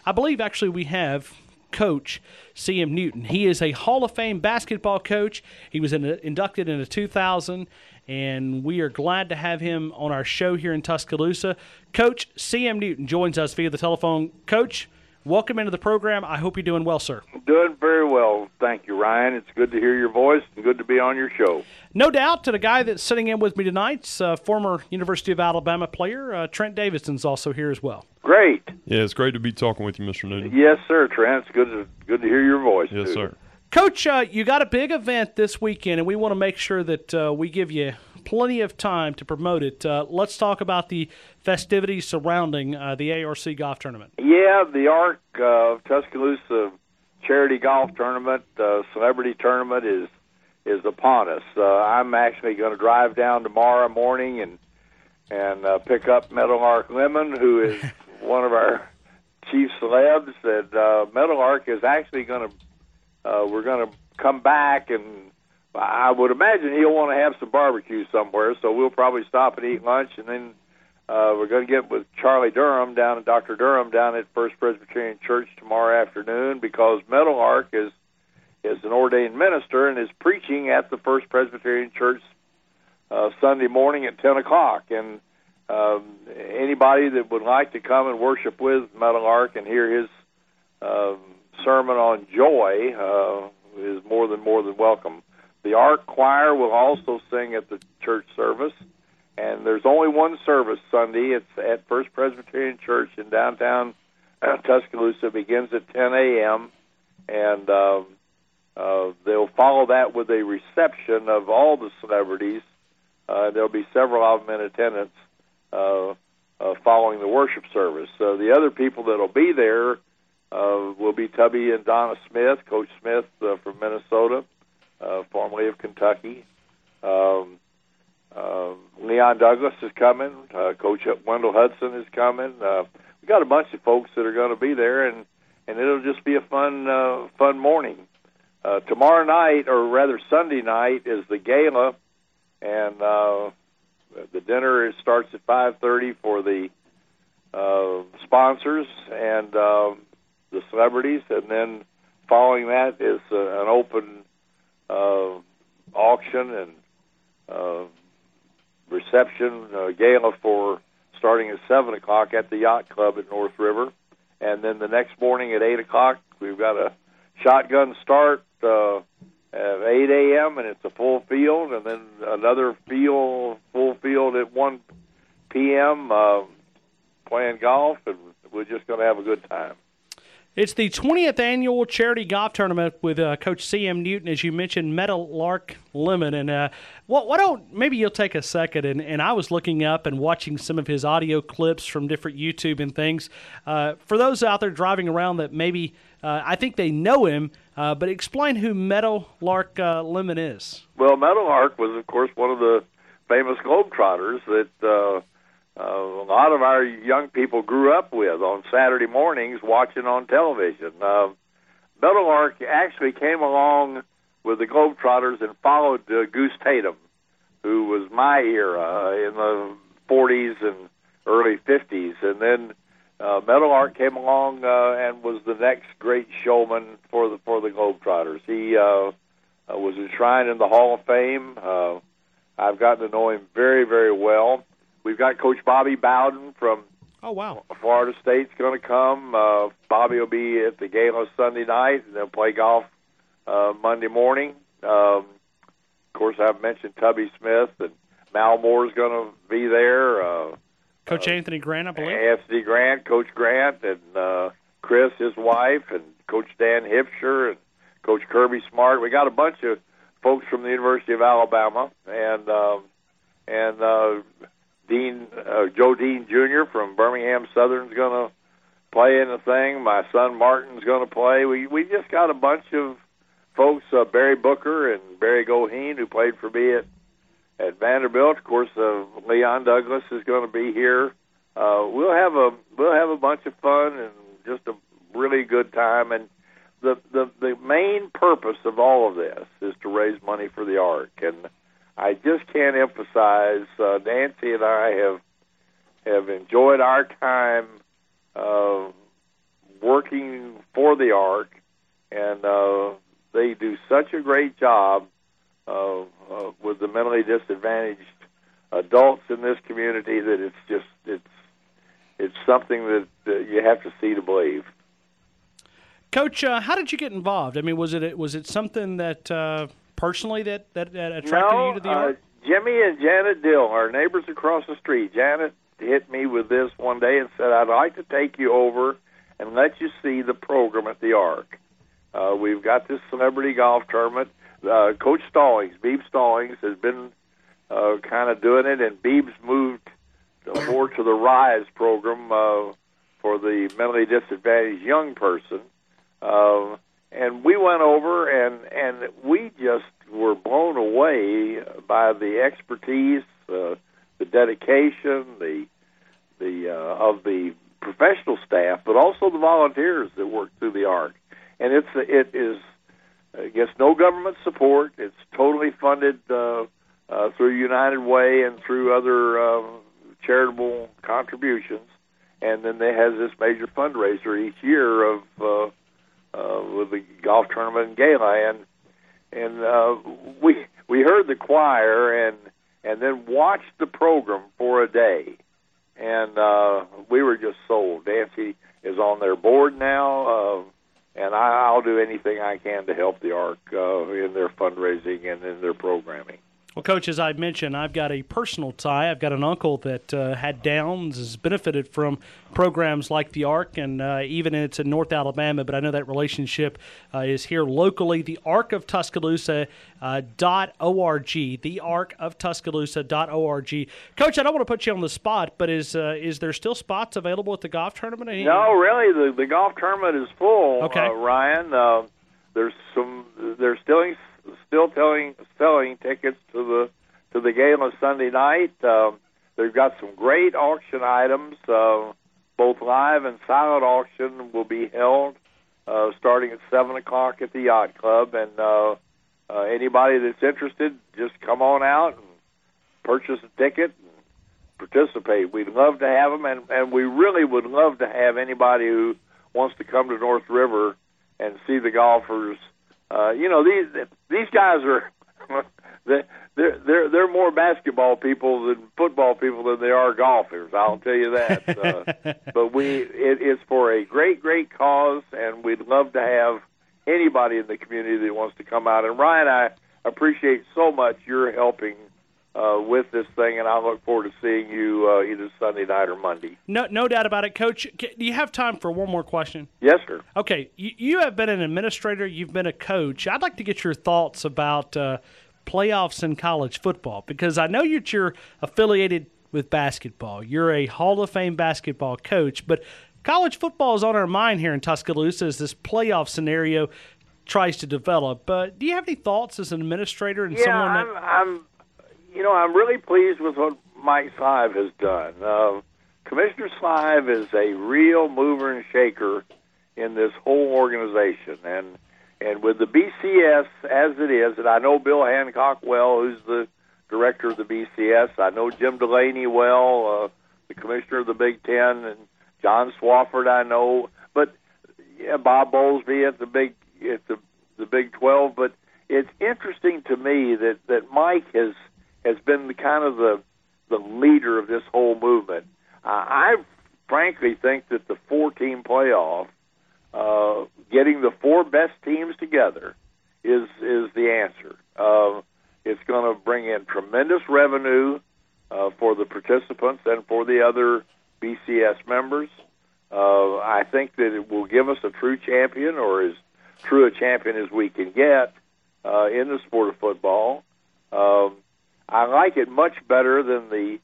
I believe actually we have Coach C.M. Newton. He is a Hall of Fame basketball coach. He was inducted in 2000, and we are glad to have him on our show here in Tuscaloosa. Coach C.M. Newton joins us via the telephone. Coach, welcome into the program. I hope you're doing well, sir. Doing very well. Thank you, Ryan. It's good to hear your voice and good to be on your show. No doubt. To the guy that's sitting in with me tonight, former University of Alabama player, Trent Davidson's also here as well. Great. Yeah, it's great to be talking with you, Mr. Newton. Yes, sir, Trent. It's good to hear your voice, Yes, too. sir. Coach, you got a big event this weekend, and we want to make sure that we give you plenty of time to promote it. Let's talk about the festivities surrounding the ARC Golf Tournament. Yeah, the ARC Tuscaloosa Charity Golf Tournament, Celebrity Tournament is upon us. I'm actually going to drive down tomorrow morning and pick up Meadowlark Lemon, who is one of our chief celebs. And Meadowlark is actually going to we're going to come back, and I would imagine he'll want to have some barbecue somewhere, so we'll probably stop and eat lunch, and then we're going to get with Charlie Durham Dr. Durham down at First Presbyterian Church tomorrow afternoon, because Meadowlark is an ordained minister and is preaching at the First Presbyterian Church Sunday morning at 10 o'clock. And anybody that would like to come and worship with Meadowlark and hear his sermon on joy is more than welcome. The ARC Choir will also sing at the church service, and there's only one service Sunday. It's at First Presbyterian Church in downtown Tuscaloosa. It begins at 10 a.m., and they'll follow that with a reception of all the celebrities. There'll be several of them in attendance following the worship service. The other people that'll be there will be Tubby and Donna Smith, Coach Smith from Minnesota, formerly of Kentucky. Leon Douglas is coming. Coach Wendell Hudson is coming. We got a bunch of folks that are going to be there, and it'll just be a fun morning. Tomorrow night, or rather Sunday night, is the gala, and the dinner starts at 5:30 for the sponsors and the celebrities, and then following that is an open auction and reception gala for starting at 7 o'clock at the Yacht Club at North River. And then the next morning at 8 o'clock, we've got a shotgun start at 8 a.m., and it's a full field, and then another full field at 1 p.m. Playing golf, and we're just going to have a good time. It's the 20th annual charity golf tournament with Coach C.M. Newton, as you mentioned, Meadowlark Lemon. And why don't maybe you'll take a second, and I was looking up and watching some of his audio clips from different YouTube and things. For those out there driving around that maybe I think they know him, but explain who Meadowlark Lemon is. Well, Meadowlark was, of course, one of the famous Globetrotters that a lot of our young people grew up with on Saturday mornings watching on television. Meadowlark actually came along with the Globetrotters and followed Goose Tatum, who was my era in the 40s and early 50s. And then Meadowlark came along and was the next great showman for the Globetrotters. He was enshrined in the Hall of Fame. I've gotten to know him very, very well. We've got Coach Bobby Bowden from Florida State's going to come. Bobby will be at the gala Sunday night, and they'll play golf Monday morning. Of course, I've mentioned Tubby Smith, and Mal Moore's going to be there. Coach Anthony Grant, I believe. Anthony Grant, Coach Grant, and Chris, his wife, and Coach Dan Hipsher, and Coach Kirby Smart. We got a bunch of folks from the University of Alabama, and Joe Dean Jr. from Birmingham Southern's going to play in the thing. My son Martin's going to play. We just got a bunch of folks, Barry Booker and Barry Goheen, who played for me at Vanderbilt. Of course, Leon Douglas is going to be here. We'll have a bunch of fun and just a really good time. And the main purpose of all of this is to raise money for the ARC. And I just can't emphasize, Nancy and I have enjoyed our time working for the Ark, and they do such a great job with the mentally disadvantaged adults in this community that it's something that you have to see to believe. Coach, how did you get involved? I mean, was it something that personally that attracted you to the Ark? Jimmy and Janet Dill, our neighbors across the street. Janet hit me with this one day and said, "I'd like to take you over and let you see the program at the Ark. We've got this celebrity golf tournament. Coach Stallings, Beeb Stallings, has been kind of doing it, and Beeb's moved more to the RISE program for the mentally disadvantaged young person. And we went over, and we just were blown away by the expertise, the dedication, of the professional staff, but also the volunteers that work through the Ark. And it gets no government support. It's totally funded through United Way and through other charitable contributions. And then they has this major fundraiser each year of with the golf tournament and gala. And we heard the choir and then watched the program for a day. And we were just sold. Nancy is on their board now, and I'll do anything I can to help the Ark in their fundraising and in their programming. Well, Coach, as I mentioned, I've got a personal tie. I've got an uncle that had Downs, has benefited from programs like the Ark, and even it's in North Alabama, but I know that relationship is here locally. The Ark of Tuscaloosa .org, thearkoftuscaloosa.org. Coach, I don't want to put you on the spot, but is there still spots available at the golf tournament? No, really, the golf tournament is full. Okay. Ryan. There's still selling tickets to the gala Sunday night. They've got some great auction items. Both live and silent auction will be held starting at 7 o'clock at the Yacht Club. And anybody that's interested, just come on out and purchase a ticket and participate. We'd love to have them, and we really would love to have anybody who wants to come to North River and see the golfers. These guys are they're more basketball people than football people than they are golfers. I'll tell you that. But it's for a great cause, and we'd love to have anybody in the community that wants to come out. And Ryan, I appreciate so much your helping with this thing, and I look forward to seeing you either Sunday night or Monday. No doubt about it, Coach. Do you have time for one more question? Yes, sir. Okay, you have been an administrator. You've been a coach. I'd like to get your thoughts about playoffs in college football, because I know you're affiliated with basketball. You're a Hall of Fame basketball coach, but college football is on our mind here in Tuscaloosa as this playoff scenario tries to develop. Do you have any thoughts as an administrator and someone that... I'm really pleased with what Mike Slive has done. Commissioner Slive is a real mover and shaker in this whole organization. And with the BCS as it is, and I know Bill Hancock well, who's the director of the BCS. I know Jim Delaney well, the commissioner of the Big Ten, and John Swafford I know. But Bob Bowlesby at the Big 12. But it's interesting to me that Mike has been the kind of the leader of this whole movement. I frankly think that the 4-team playoff, getting the 4 best teams together, is the answer. It's going to bring in tremendous revenue for the participants and for the other BCS members. I think that it will give us a true champion, or as true a champion as we can get in the sport of football. I like it much better than the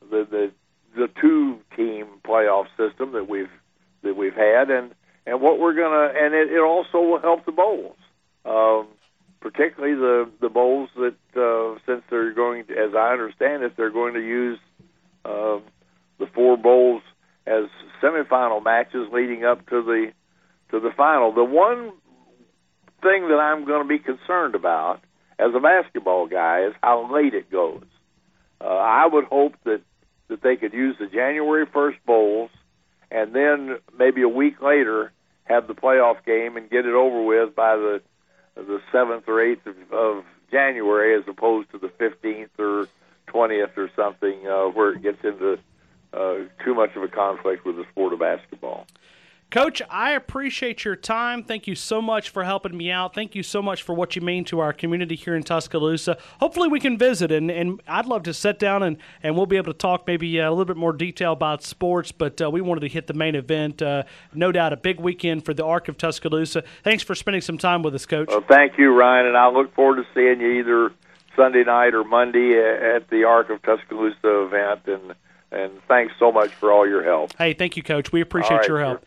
2-team playoff system that we've had, and what we're gonna, and it also will help the bowls, particularly the bowls that since they're going to, as I understand it, they're going to use the 4 bowls as semifinal matches leading up to the final. The one thing that I'm going to be concerned about as a basketball guy is how late it goes. I would hope that they could use the January 1st bowls, and then maybe a week later have the playoff game and get it over with by the 7th or 8th of January, as opposed to the 15th or 20th or something, where it gets into too much of a conflict with the sport of basketball. Coach, I appreciate your time. Thank you so much for helping me out. Thank you so much for what you mean to our community here in Tuscaloosa. Hopefully we can visit, and I'd love to sit down and we'll be able to talk maybe a little bit more detail about sports, but we wanted to hit the main event. No doubt a big weekend for the Arc of Tuscaloosa. Thanks for spending some time with us, Coach. Well, thank you, Ryan, and I look forward to seeing you either Sunday night or Monday at the Arc of Tuscaloosa event, and thanks so much for all your help. Hey, thank you, Coach. We appreciate your help.